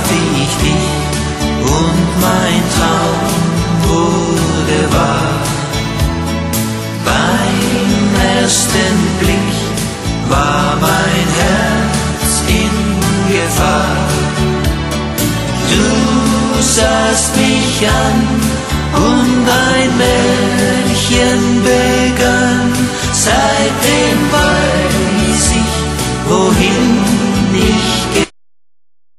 traf ich dich und mein Traum wurde wahr. Beim ersten Blick war mein Herz in Gefahr. Du sahst mich an und ein Märchen begann. Seitdem war